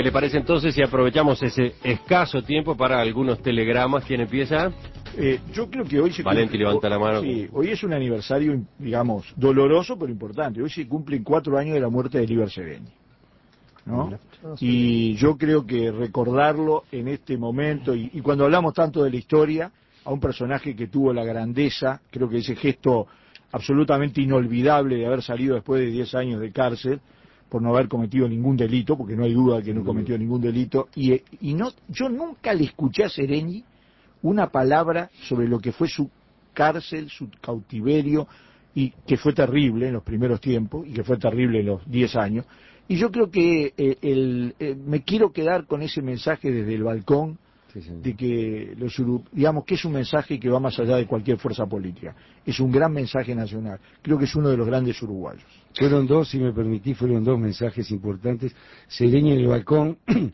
¿Le parece entonces si aprovechamos ese escaso tiempo para algunos telegramas? ¿Quién empieza? Yo creo que hoy se Valenti levanta la mano. Sí, hoy es un aniversario, digamos, doloroso pero importante. Hoy se cumplen 4 años de la muerte de Líber Seregni, ¿no? Y yo creo que recordarlo en este momento, y cuando hablamos tanto de la historia, a un personaje que tuvo la grandeza, creo que ese gesto absolutamente inolvidable de haber salido después de 10 años de cárcel, por no haber cometido ningún delito, porque no hay duda de que no cometió ningún delito, y no, yo nunca le escuché a Seregni una palabra sobre lo que fue su cárcel, su cautiverio, y que fue terrible en los primeros tiempos, y que fue terrible en los 10 años, y yo creo que me quiero quedar con ese mensaje desde el balcón, de que digamos que es un mensaje que va más allá de cualquier fuerza política, es un gran mensaje nacional, creo que es uno de los grandes uruguayos. Fueron dos, si me permitís, fueron dos mensajes importantes. Seregni en el balcón: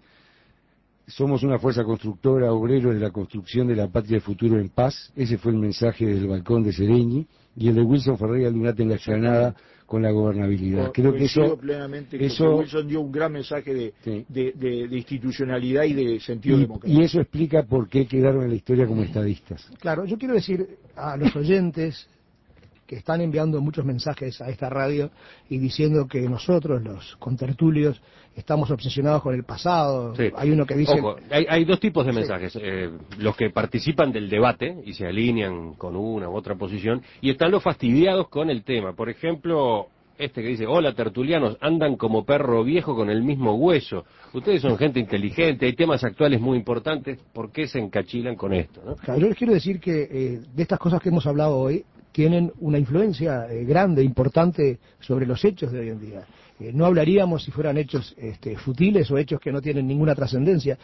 somos una fuerza constructora, obrero de la construcción de la patria del futuro en paz. Ese fue el mensaje del balcón de Seregni. Y el de Wilson Ferreira Lunate en la explanada con la gobernabilidad. Creo que eso plenamente, creo que Wilson dio un gran mensaje de institucionalidad y de sentido democrático. Y eso explica por qué quedaron en la historia como estadistas. Claro, yo quiero decir a los oyentes que están enviando muchos mensajes a esta radio y diciendo que nosotros, los contertulios, estamos obsesionados con el pasado. Sí. Hay uno que dice... Ojo, hay dos tipos de mensajes. Los que participan del debate y se alinean con una u otra posición, y están los fastidiados con el tema. Por ejemplo, este que dice: hola tertulianos, andan como perro viejo con el mismo hueso. Ustedes son gente inteligente, hay temas actuales muy importantes, ¿por qué se encachilan con esto, no? Claro, yo les quiero decir que de estas cosas que hemos hablado hoy, tienen una influencia grande, importante sobre los hechos de hoy en día. No hablaríamos si fueran hechos futiles o hechos que no tienen ninguna trascendencia.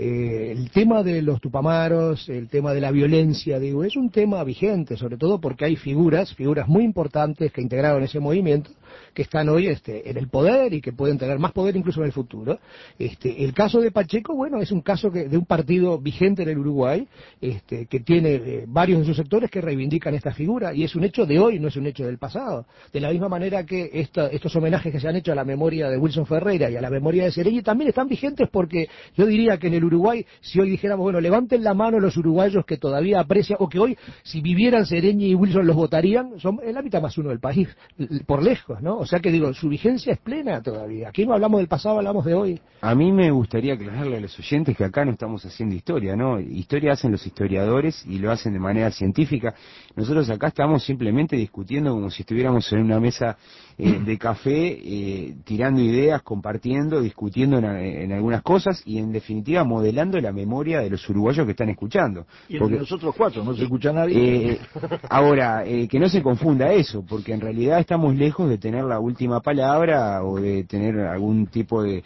El tema de los tupamaros, el tema de la violencia, digo, es un tema vigente, sobre todo porque hay figuras muy importantes que integraron ese movimiento, que están hoy en el poder y que pueden tener más poder incluso en el futuro. El caso de Pacheco, bueno, es un caso de un partido vigente en el Uruguay, que tiene varios de sus sectores que reivindican esta figura, y es un hecho de hoy, no es un hecho del pasado. De la misma manera que estos homenajes que se han hecho a la memoria de Wilson Ferreira y a la memoria de Seregni también están vigentes, porque yo diría que en el Uruguay, si hoy dijéramos, bueno, levanten la mano los uruguayos que todavía aprecian, o que hoy, si vivieran Seregni y Wilson, los votarían, son el hábitat más uno del país, por lejos, ¿no? O sea que digo, su vigencia es plena todavía. Aquí no hablamos del pasado, hablamos de hoy. A mí me gustaría aclararle a los oyentes que acá no estamos haciendo historia, ¿no? Historia hacen los historiadores y lo hacen de manera científica. Nosotros acá estamos simplemente discutiendo como si estuviéramos en una mesa de café, tirando ideas, compartiendo, discutiendo en algunas cosas y en definitiva modelando la memoria de los uruguayos que están escuchando. Y entre nosotros cuatro, no se escucha nadie. Ahora, que no se confunda eso, porque en realidad estamos lejos de tener la última palabra o de tener algún tipo de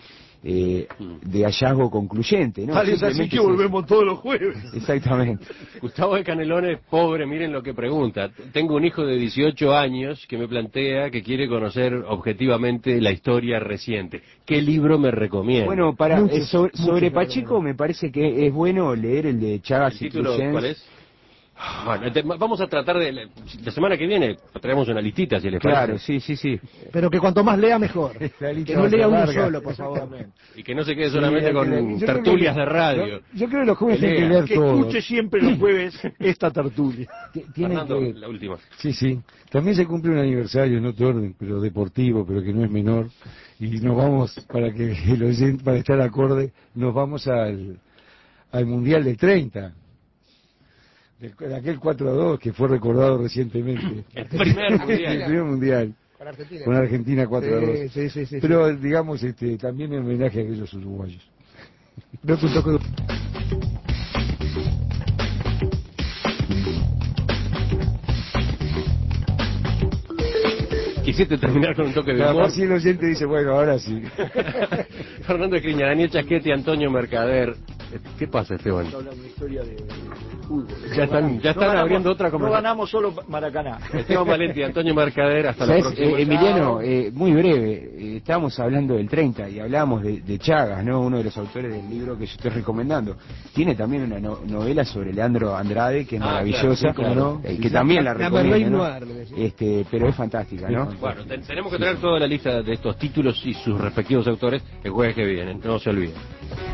hallazgo concluyente, ¿no? Vale, es así que volvemos todos los jueves. Exactamente. Gustavo de Canelones, pobre, miren lo que pregunta. Tengo un hijo de 18 años que me plantea que quiere conocer objetivamente la historia reciente. ¿Qué libro me recomienda? Bueno, sobre Pacheco me parece que es bueno leer el de Chagas y Truchens. ¿Cuál es? Bueno, vamos a tratar de... La semana que viene traemos una listita, si les parece. Claro, sí. Pero que cuanto más lea, mejor. Que no lea uno solo, por favor. Y que no se quede solamente con tertulias de radio. Yo creo que los jueves tienen que leer todo. Que escuche siempre los jueves esta tertulia. Fernando, la última. Sí. También se cumple un aniversario en otro orden, pero deportivo, pero que no es menor. Y nos vamos, para estar acorde, nos vamos al Mundial del 30. De aquel 4-2 que fue recordado recientemente. El primer mundial. Con Argentina 4-2. Sí. Pero digamos, también en homenaje a aquellos uruguayos. Quisiste terminar con un toque de humor. Así el oyente dice, bueno, ahora sí. Fernando Escriña, Daniel Chasquete, Antonio Mercader. ¿Qué pasa, Esteban? Hablan una historia de fútbol. Ya están abriendo otra No conversación. ganamos solo Maracaná. Esteban Valenti, Antonio Mercader, hasta la ¿Sabes, próxima. Emiliano, muy breve, estábamos hablando del 30 y hablábamos de Chagas, ¿no? Uno de los autores del libro que yo estoy recomendando. Tiene también una novela sobre Leandro Andrade, que es maravillosa, claro, que también la recomiendo, ¿no? Noir, Pero es fantástica, ¿no? Bueno, tenemos que traer toda la lista de estos títulos y sus respectivos autores el jueves que viene, no se olviden.